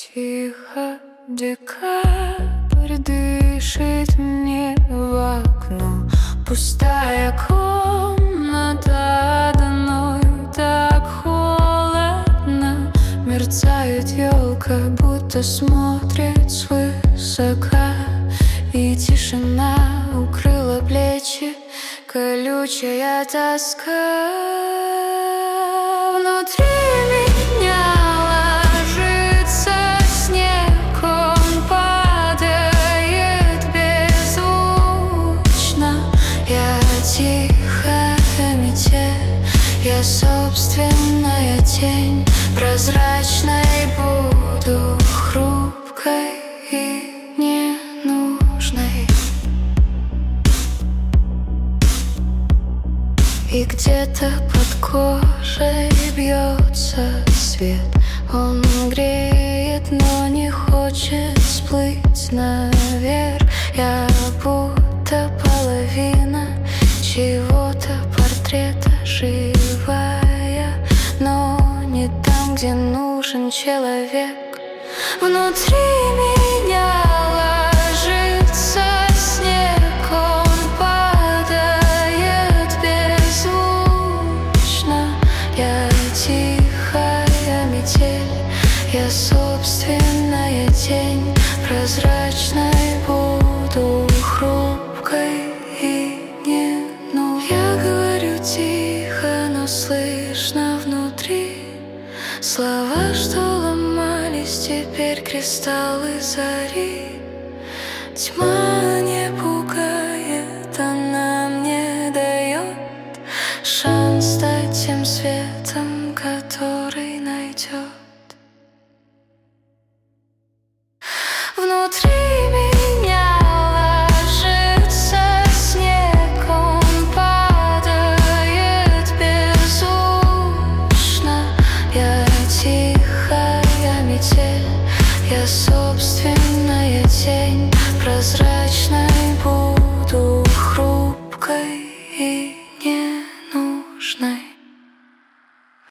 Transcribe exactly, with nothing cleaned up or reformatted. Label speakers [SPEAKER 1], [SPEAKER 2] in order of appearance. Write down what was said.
[SPEAKER 1] Тихо декабрь дышит мне в окно. Пустая комната, одной так холодно. Мерцает елка, будто смотрит свысока. И тишина укрыла плечи, колючая тоска. Внутри меня ложится снег, он падает беззвучно. Я тихая метель, я собственная тень. Прозрачной буду, хрупкой и ненужной. И где-то под кожей бьется свет. Он греет, но не хочет всплыть наверх. Я будто половина чего-то портрета, живая, но не там, где нужен человек. Внутри меня ложится снег, он падает беззвучно. Я тихая метель, я собственная тень. Прозрачной буду, хрупкой и ненужной. Я говорю тихо, но слышно внутри слова, что ломались, теперь кристаллы зари. Тьма не пугает, она мне дает шанс стать тем светом, который найдет. Внутри меня ложится снег, он падает беззвучно. Я тихая метель, я собственная тень. Прозрачная